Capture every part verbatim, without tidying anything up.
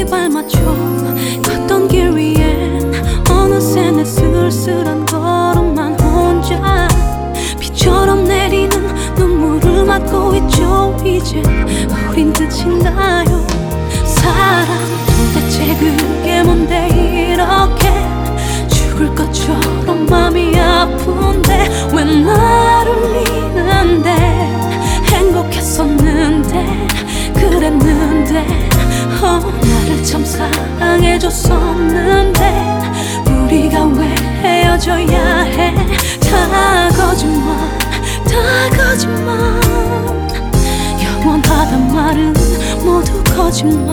발맞춰 걷던 길 위엔 어느새 내 쓸쓸한 걸음만 혼자 비처럼 내리는 눈물을 맞고 있죠. 이제 우린 끝인가요? 사랑 도대체 그게 뭔데 이렇게 죽을 것처럼 맘이 아픈데 왜 나를 울리는데 행복했었는데 그랬는데 어, 나를 참 사랑해줬었는데 우리가 왜 헤어져야 해? 다 거짓말 다 거짓말 영원하단 말은 모두 거짓말.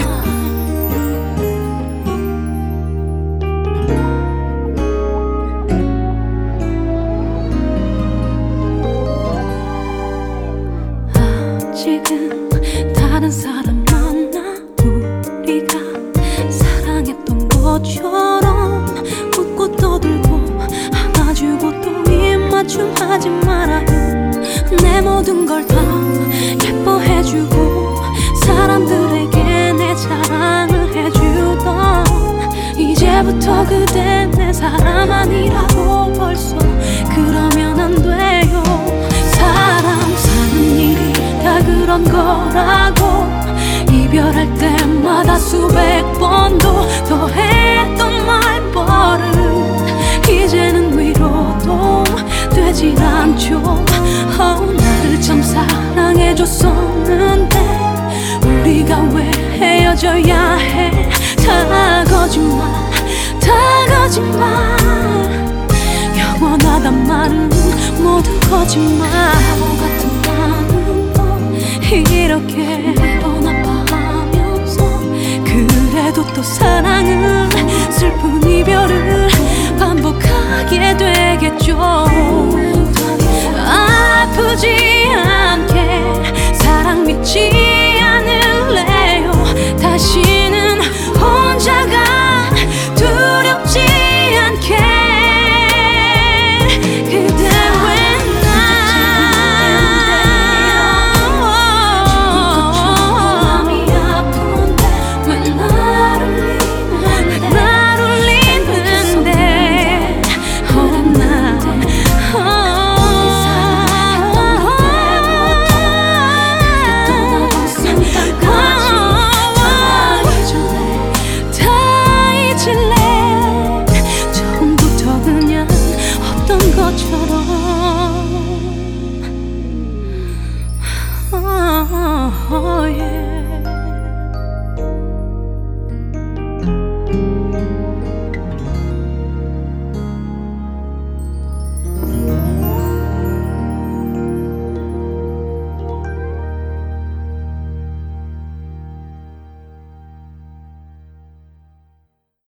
지금 다른 사람 만나 우리가 사랑했던 것처럼 웃고 떠들고 안아주고 또 입맞춤 하지 말아요. 내 모든 걸 다 예뻐해주고 사람들에게 내 자랑을 해주던 이제부터 그댄 내 사람 아니라고 벌써 그러면 안 돼요. 사람 사는 일이 다 그런 거라고 이별할 때마다 수백 번도 더 했던 말버릇 이제는 위로도 되질 않죠. 어, 나를 참 사랑해줬었는데 우리가 왜 헤어져야 해? 다 거짓말 다 거짓말 영원하단 말은 모두 거짓말. 바보 같은 나는 이렇게 뻔 아파하면서 그래도 또 사랑은 슬픈 이별을 반복하게 되겠죠. 아프지 않게 사랑 믿지